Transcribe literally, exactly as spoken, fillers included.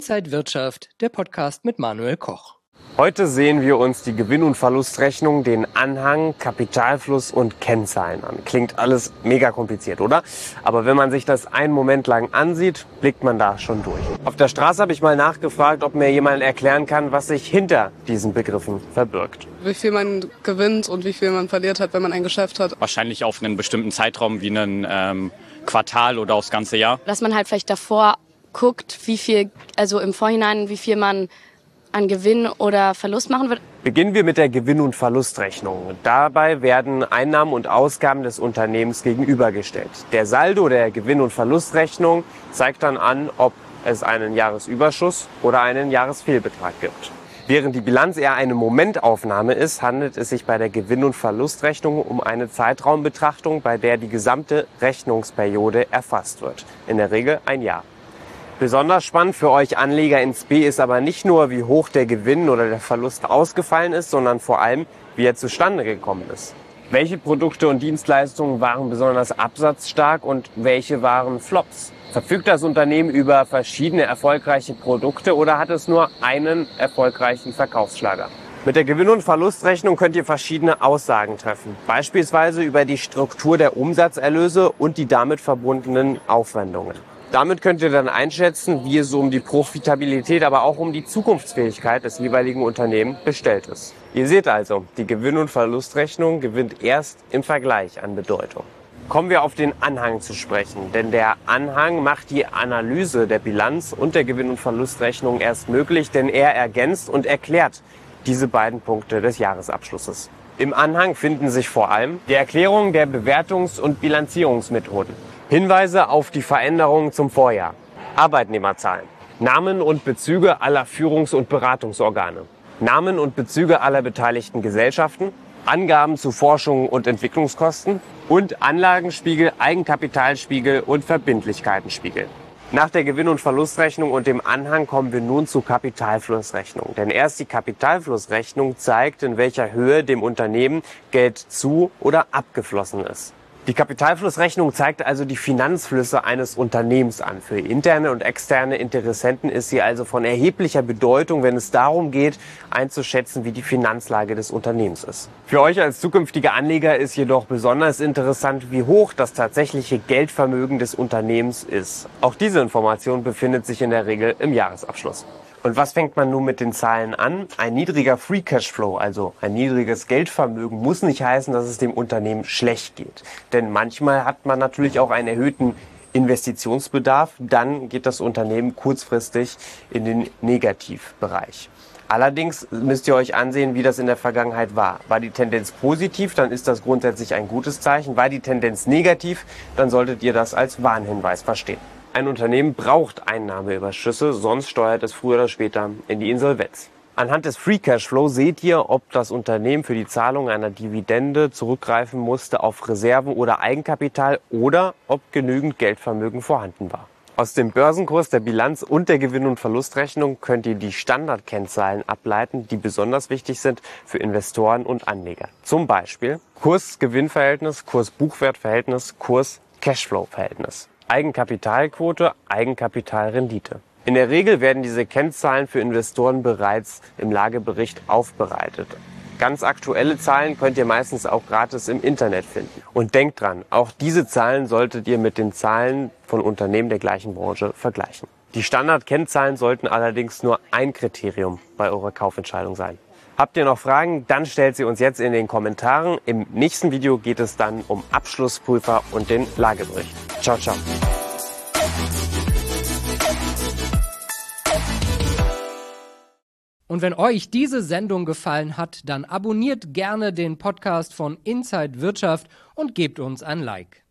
Inside Wirtschaft, der Podcast mit Manuel Koch. Heute sehen wir uns die Gewinn- und Verlustrechnung, den Anhang, Kapitalfluss und Kennzahlen an. Klingt alles mega kompliziert, oder? Aber wenn man sich das einen Moment lang ansieht, blickt man da schon durch. Auf der Straße habe ich mal nachgefragt, ob mir jemand erklären kann, was sich hinter diesen Begriffen verbirgt. Wie viel man gewinnt und wie viel man verliert hat, wenn man ein Geschäft hat. Wahrscheinlich auf einen bestimmten Zeitraum wie einen ähm, Quartal oder aufs ganze Jahr. Dass man halt vielleicht davor guckt, wie viel, also im Vorhinein, wie viel man an Gewinn oder Verlust machen wird. Beginnen wir mit der Gewinn- und Verlustrechnung. Dabei werden Einnahmen und Ausgaben des Unternehmens gegenübergestellt. Der Saldo der Gewinn- und Verlustrechnung zeigt dann an, ob es einen Jahresüberschuss oder einen Jahresfehlbetrag gibt. Während die Bilanz eher eine Momentaufnahme ist, handelt es sich bei der Gewinn- und Verlustrechnung um eine Zeitraumbetrachtung, bei der die gesamte Rechnungsperiode erfasst wird. In der Regel ein Jahr. Besonders spannend für euch Anleger ins B ist aber nicht nur, wie hoch der Gewinn oder der Verlust ausgefallen ist, sondern vor allem, wie er zustande gekommen ist. Welche Produkte und Dienstleistungen waren besonders absatzstark und welche waren Flops? Verfügt das Unternehmen über verschiedene erfolgreiche Produkte oder hat es nur einen erfolgreichen Verkaufsschlager? Mit der Gewinn- und Verlustrechnung könnt ihr verschiedene Aussagen treffen, beispielsweise über die Struktur der Umsatzerlöse und die damit verbundenen Aufwendungen. Damit könnt ihr dann einschätzen, wie es um die Profitabilität, aber auch um die Zukunftsfähigkeit des jeweiligen Unternehmens bestellt ist. Ihr seht also, die Gewinn- und Verlustrechnung gewinnt erst im Vergleich an Bedeutung. Kommen wir auf den Anhang zu sprechen, denn der Anhang macht die Analyse der Bilanz und der Gewinn- und Verlustrechnung erst möglich, denn er ergänzt und erklärt diese beiden Punkte des Jahresabschlusses. Im Anhang finden sich vor allem die Erklärung der Bewertungs- und Bilanzierungsmethoden, Hinweise auf die Veränderungen zum Vorjahr, Arbeitnehmerzahlen, Namen und Bezüge aller Führungs- und Beratungsorgane, Namen und Bezüge aller beteiligten Gesellschaften, Angaben zu Forschung und Entwicklungskosten und Anlagenspiegel, Eigenkapitalspiegel und Verbindlichkeitenspiegel. Nach der Gewinn- und Verlustrechnung und dem Anhang kommen wir nun zur Kapitalflussrechnung. Denn erst die Kapitalflussrechnung zeigt, in welcher Höhe dem Unternehmen Geld zu- oder abgeflossen ist. Die Kapitalflussrechnung zeigt also die Finanzflüsse eines Unternehmens an. Für interne und externe Interessenten ist sie also von erheblicher Bedeutung, wenn es darum geht, einzuschätzen, wie die Finanzlage des Unternehmens ist. Für euch als zukünftige Anleger ist jedoch besonders interessant, wie hoch das tatsächliche Geldvermögen des Unternehmens ist. Auch diese Information befindet sich in der Regel im Jahresabschluss. Und was fängt man nun mit den Zahlen an? Ein niedriger Free Cashflow, also ein niedriges Geldvermögen, muss nicht heißen, dass es dem Unternehmen schlecht geht. Denn manchmal hat man natürlich auch einen erhöhten Investitionsbedarf. Dann geht das Unternehmen kurzfristig in den Negativbereich. Allerdings müsst ihr euch ansehen, wie das in der Vergangenheit war. War die Tendenz positiv, dann ist das grundsätzlich ein gutes Zeichen. War die Tendenz negativ, dann solltet ihr das als Warnhinweis verstehen. Ein Unternehmen braucht Einnahmeüberschüsse, sonst steuert es früher oder später in die Insolvenz. Anhand des Free Cashflow seht ihr, ob das Unternehmen für die Zahlung einer Dividende zurückgreifen musste auf Reserven oder Eigenkapital oder ob genügend Geldvermögen vorhanden war. Aus dem Börsenkurs, der Bilanz und der Gewinn- und Verlustrechnung könnt ihr die Standardkennzahlen ableiten, die besonders wichtig sind für Investoren und Anleger. Zum Beispiel Kurs-Gewinn-Verhältnis, Kurs-Buchwert-Verhältnis, Kurs-Cashflow-Verhältnis. Eigenkapitalquote, Eigenkapitalrendite. In der Regel werden diese Kennzahlen für Investoren bereits im Lagebericht aufbereitet. Ganz aktuelle Zahlen könnt ihr meistens auch gratis im Internet finden. Und denkt dran, auch diese Zahlen solltet ihr mit den Zahlen von Unternehmen der gleichen Branche vergleichen. Die Standardkennzahlen sollten allerdings nur ein Kriterium bei eurer Kaufentscheidung sein. Habt ihr noch Fragen? Dann stellt sie uns jetzt in den Kommentaren. Im nächsten Video geht es dann um Abschlussprüfer und den Lagebericht. Ciao, ciao. Und wenn euch diese Sendung gefallen hat, dann abonniert gerne den Podcast von Inside Wirtschaft und gebt uns ein Like.